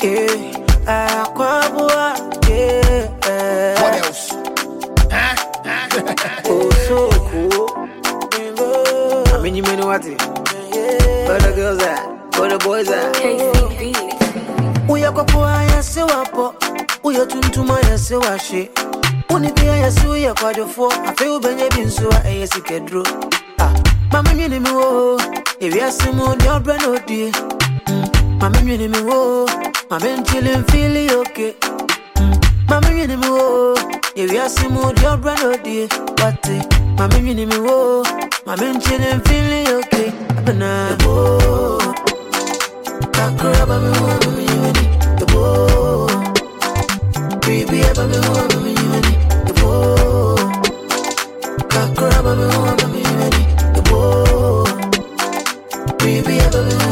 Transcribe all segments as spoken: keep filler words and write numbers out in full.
Yeah, Aquabua, yeah. What else? Huh? Oh, so cool. I mean, you mean what? Where the girls at? Where the boys at? K C B. We are Copoa, yes, so up. We are Tuntuma, yes, so I shit. Only be a suya quadro for a few Benjamin, so I yes, you can draw. Ah, Mamma, you know, if you are some more, your brand, oh dear. Mamma, you know, my men chilling, feeling okay. Mamma, you know, if you are some more, your brand, oh dear. But, Mamma, you know, my men chilling, feeling okay. Banana, oh, Kakuraba, the bow, baby, ever me, the bow, Kakuraba, the bow, baby, ever me,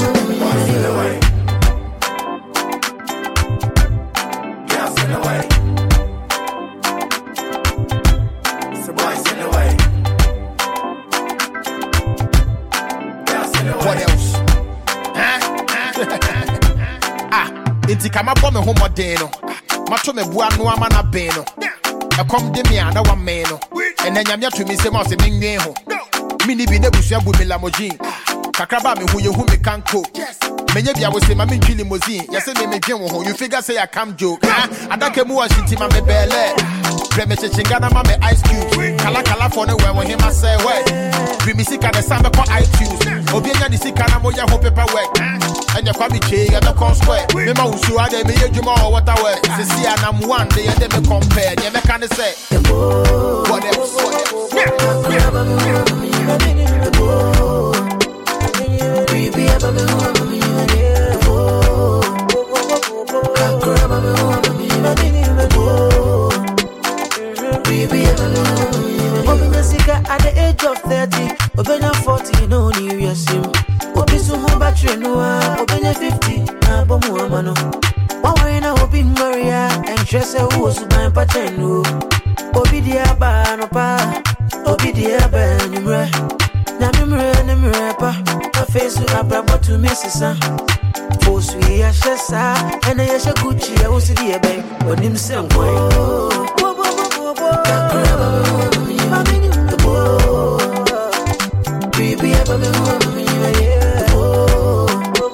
Girls in the way. So boys in the way. Girls in the way. What else? Huh? Ah, inti kama po me homo deno. Macho me bua no ama na beno. E kom de me ana wa me no. Ena nyamya to me se mo se me nwen ho. Mini bi na busua bu me lamojin. Kakraba me hu ye hu me kanko. Menye bia wo se ma me ntwi limousine. Ye se me me dwen wo ho. You figure say I come joke. Ah, adake mu washinti ma me bele. Pre me chingana ma me ice cube. Kala kala for no we wo him I say why. Bi mi sika na sambe ko iTunes. Obi anya di sika na mo ya ho paperwork. Anya kwa bi che ya no con square. Me ma usu ade me yedwuma o water way. Se see anam one day e me compare. Ye me kan say. What else? Yeah. baby, ever me want me, oh, Kakuraba me want me, oh, baby, ever me want me. Obi Mesika at the age of thirty, Obenya forty, no new year sim. Obi Sumo battery no, Obenya fifty, na bomu amano. One na Obi Maria, and Tressa who was my patenu. Obi diaba no pa, Obi diaba nimre. Namimre nimre pa, a face to abra to Missus Force we are Shessa, and I shall Gucci, I was the bay, or him some way. Baby, ever me want me, oh,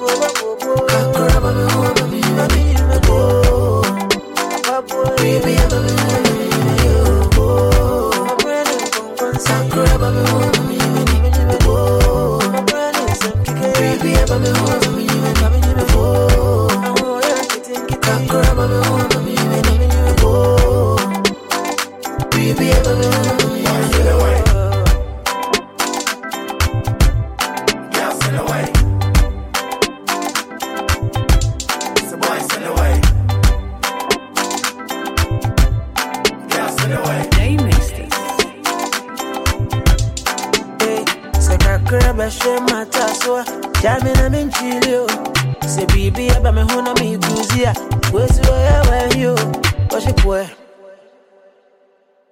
baby, ever me want me, oh, Sakuraba me want me, oh, baby, ever me want me, oh, Sakuraba me want me, oh, baby, ever me want me. Jamina minchilio, se bibi aba me hona mi kuzia, wezi wa ya wa yo, washe kwe.